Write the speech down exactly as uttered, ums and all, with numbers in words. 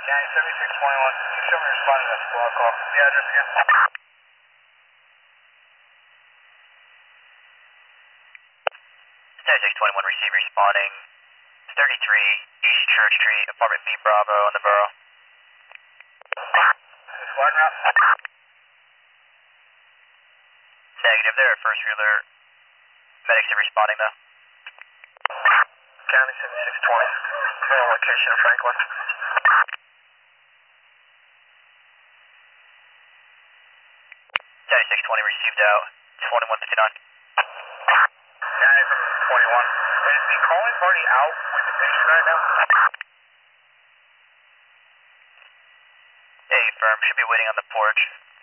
County seventy-six twenty-one, you show me responding to that squad call. The address again. seventy-six twenty-one, receive responding. thirty-three East Church Street, apartment B Bravo on the borough. Squad route? Negative, they're at first alert. Medics are responding though. County seventy-six twenty, current location of Franklin. seventy-six twenty received out, twenty-one fifty-nine. County seventy-six twenty-one, is the calling party out with the patient right now? Hey, firm, should be waiting on the porch.